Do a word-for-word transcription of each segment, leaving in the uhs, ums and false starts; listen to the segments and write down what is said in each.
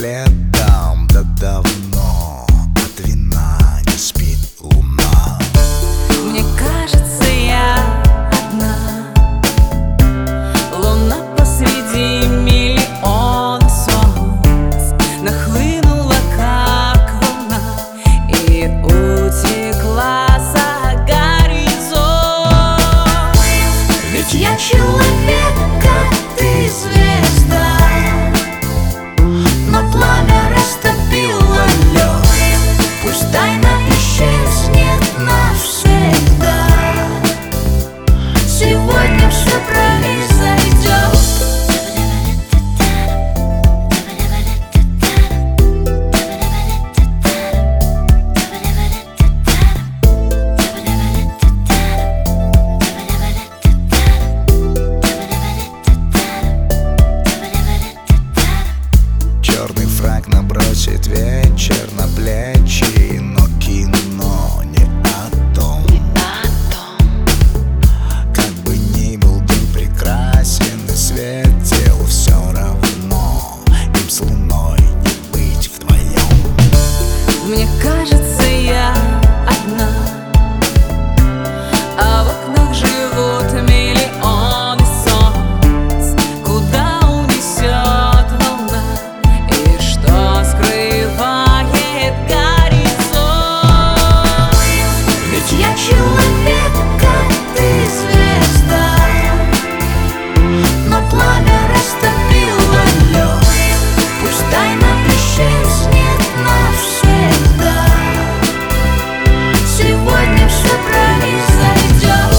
пледом, да давно от вина не спит луна. Мне кажется, я одна, луна посреди миллиона солнц, нахлынула как волна и утекла за горизонт. Ведь я человек, как ты звезда, но пламя растопило лед. Пусть тайна исчезнет навсегда, сегодня все произойдет. Черный фрак набросит вечер на плечи, но кино не о том. Как бы ни был день прекрасен и светел, все равно им с луной не быть вдвоем. Мне кажется, я одна, а в окнах живут миллионы солнц. Куда унесет волна и что скрывает горизонт? Ведь я человек, как ты звезда, но пламя растопило лед. Пусть тайна исчезнет навсегда, сегодня все произойдет.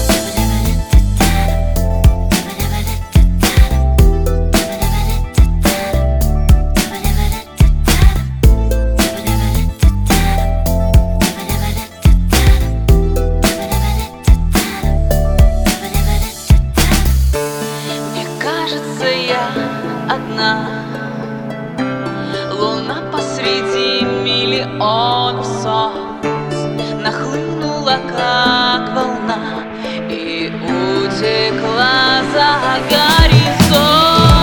Мне кажется, я одна, луна посреди миллионов солнц, нахлынула как волна и утекла за горизонт.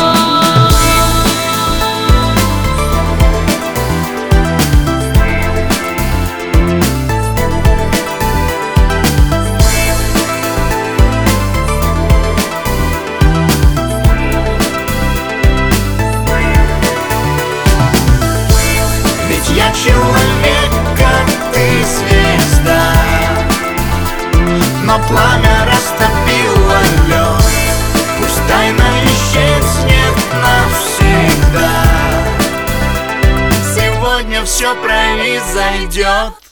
Ведь я человек, как ты звезда, но пламя растопило лед. Пусть тайна исчезнет навсегда, сегодня все произойдет.